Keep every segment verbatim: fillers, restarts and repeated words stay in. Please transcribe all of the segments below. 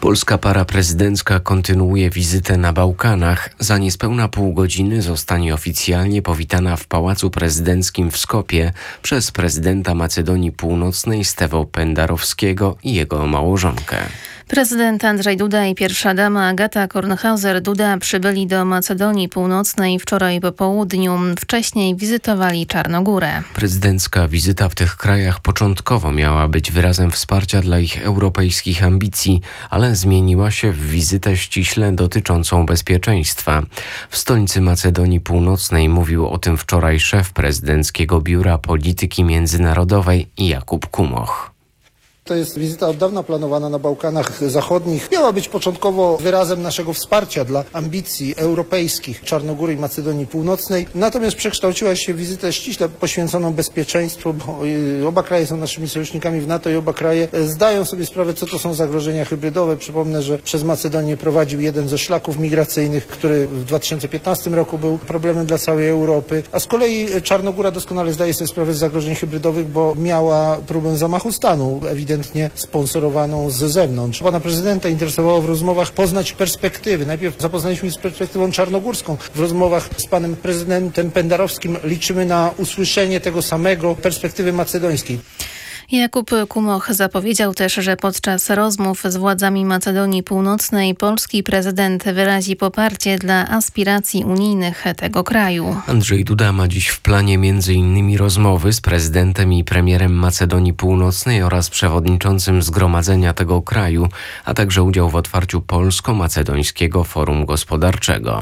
Polska para prezydencka kontynuuje wizytę na Bałkanach. Za niespełna pół godziny zostanie oficjalnie powitana w Pałacu Prezydenckim w Skopie przez prezydenta Macedonii Północnej Stevo Pendarowskiego i jego małżonkę. Prezydent Andrzej Duda i pierwsza dama Agata Kornhauser-Duda przybyli do Macedonii Północnej wczoraj po południu. Wcześniej wizytowali Czarnogórę. Prezydencka wizyta w tych krajach początkowo miała być wyrazem wsparcia dla ich europejskich ambicji, ale zmieniła się w wizytę ściśle dotyczącą bezpieczeństwa. W stolicy Macedonii Północnej mówił o tym wczoraj szef prezydenckiego Biura Polityki Międzynarodowej Jakub Kumoch. To jest wizyta od dawna planowana na Bałkanach Zachodnich. Miała być początkowo wyrazem naszego wsparcia dla ambicji europejskich Czarnogóry i Macedonii Północnej. Natomiast przekształciła się w wizytę ściśle poświęconą bezpieczeństwu, bo oba kraje są naszymi sojusznikami w NATO i oba kraje zdają sobie sprawę, co to są zagrożenia hybrydowe. Przypomnę, że przez Macedonię prowadził jeden ze szlaków migracyjnych, który w dwa tysiące piętnastym roku był problemem dla całej Europy. A z kolei Czarnogóra doskonale zdaje sobie sprawę z zagrożeń hybrydowych, bo miała próbę zamachu stanu, ewidentnie sponsorowaną z zewnątrz. Pana prezydenta interesowało w rozmowach poznać perspektywy. Najpierw zapoznaliśmy się z perspektywą czarnogórską. W rozmowach z panem prezydentem Pendarowskim liczymy na usłyszenie tego samego perspektywy macedońskiej. Jakub Kumoch zapowiedział też, że podczas rozmów z władzami Macedonii Północnej polski prezydent wyrazi poparcie dla aspiracji unijnych tego kraju. Andrzej Duda ma dziś w planie między innymi rozmowy z prezydentem i premierem Macedonii Północnej oraz przewodniczącym zgromadzenia tego kraju, a także udział w otwarciu Polsko-Macedońskiego Forum Gospodarczego.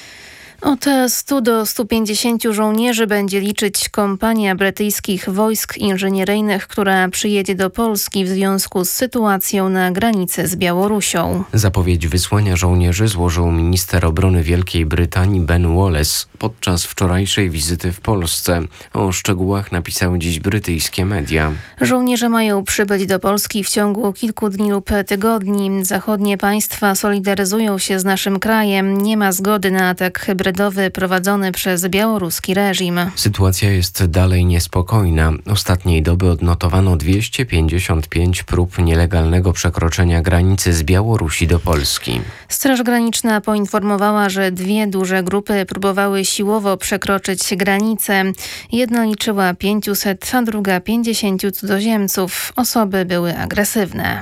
Od stu do stu pięćdziesięciu żołnierzy będzie liczyć kompania brytyjskich wojsk inżynieryjnych, która przyjedzie do Polski w związku z sytuacją na granicy z Białorusią. Zapowiedź wysłania żołnierzy złożył minister obrony Wielkiej Brytanii Ben Wallace podczas wczorajszej wizyty w Polsce. O szczegółach napisały dziś brytyjskie media. Żołnierze mają przybyć do Polski w ciągu kilku dni lub tygodni. Zachodnie państwa solidaryzują się z naszym krajem. Nie ma zgody na atak hybrydowy prowadzony przez białoruski reżim. Sytuacja jest dalej niespokojna. Ostatniej doby odnotowano dwieście pięćdziesiąt pięć prób nielegalnego przekroczenia granicy z Białorusi do Polski. Straż Graniczna poinformowała, że dwie duże grupy próbowały siłowo przekroczyć granicę. Jedna liczyła pięćset, a druga pięćdziesięciu cudzoziemców. Osoby były agresywne.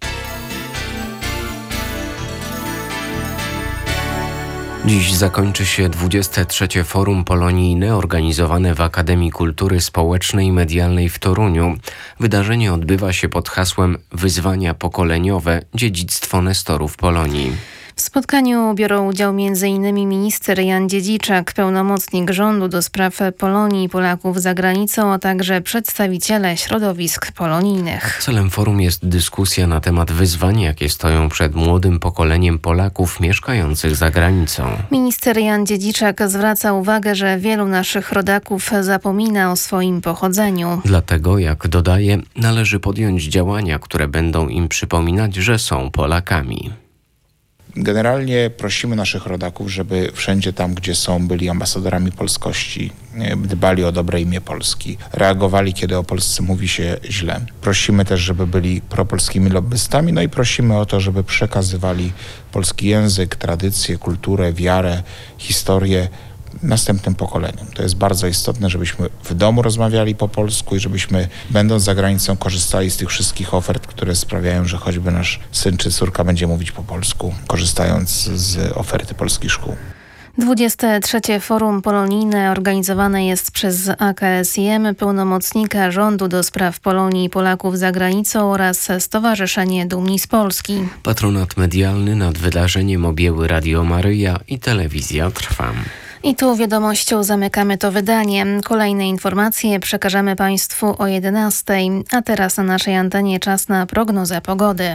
Dziś zakończy się dwudzieste trzecie Forum Polonijne organizowane w Akademii Kultury Społecznej i Medialnej w Toruniu. Wydarzenie odbywa się pod hasłem Wyzwania pokoleniowe – dziedzictwo nestorów Polonii. W spotkaniu biorą udział m.in. minister Jan Dziedziczak, pełnomocnik rządu do spraw Polonii i Polaków za granicą, a także przedstawiciele środowisk polonijnych. Celem forum jest dyskusja na temat wyzwań, jakie stoją przed młodym pokoleniem Polaków mieszkających za granicą. Minister Jan Dziedziczak zwraca uwagę, że wielu naszych rodaków zapomina o swoim pochodzeniu. Dlatego, jak dodaje, należy podjąć działania, które będą im przypominać, że są Polakami. Generalnie prosimy naszych rodaków, żeby wszędzie tam, gdzie są, byli ambasadorami polskości, dbali o dobre imię Polski, reagowali, kiedy o Polsce mówi się źle. Prosimy też, żeby byli propolskimi lobbystami, no i prosimy o to, żeby przekazywali polski język, tradycję, kulturę, wiarę, historię następnym pokoleniom. To jest bardzo istotne, żebyśmy w domu rozmawiali po polsku i żebyśmy, będąc za granicą, korzystali z tych wszystkich ofert, które sprawiają, że choćby nasz syn czy córka będzie mówić po polsku, korzystając z oferty polskich szkół. dwudzieste trzecie Forum Polonijne organizowane jest przez A K S I M, pełnomocnika rządu do spraw Polonii i Polaków za granicą oraz Stowarzyszenie Dumni z Polski. Patronat medialny nad wydarzeniem objęły Radio Maryja i Telewizja Trwam. I tu wiadomością zamykamy to wydanie. Kolejne informacje przekażemy Państwu o jedenastej, a teraz na naszej antenie czas na prognozę pogody.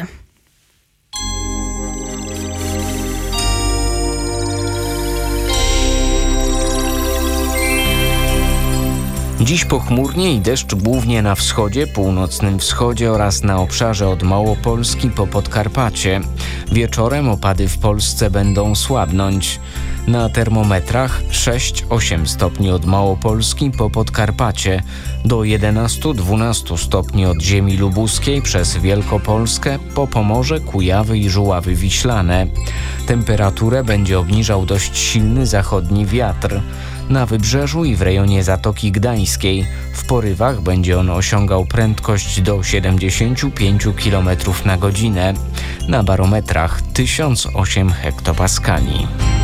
Dziś pochmurnie i deszcz głównie na wschodzie, północnym wschodzie oraz na obszarze od Małopolski po Podkarpacie. Wieczorem opady w Polsce będą słabnąć. Na termometrach sześć osiem stopni od Małopolski po Podkarpacie, do jedenaście dwanaście stopni od ziemi lubuskiej przez Wielkopolskę po Pomorze, Kujawy i Żuławy Wiślane. Temperaturę będzie obniżał dość silny zachodni wiatr. Na wybrzeżu i w rejonie Zatoki Gdańskiej w porywach będzie on osiągał prędkość do siedemdziesiąt pięć kilometrów na godzinę. Na barometrach tysiąc osiem hektopaskali.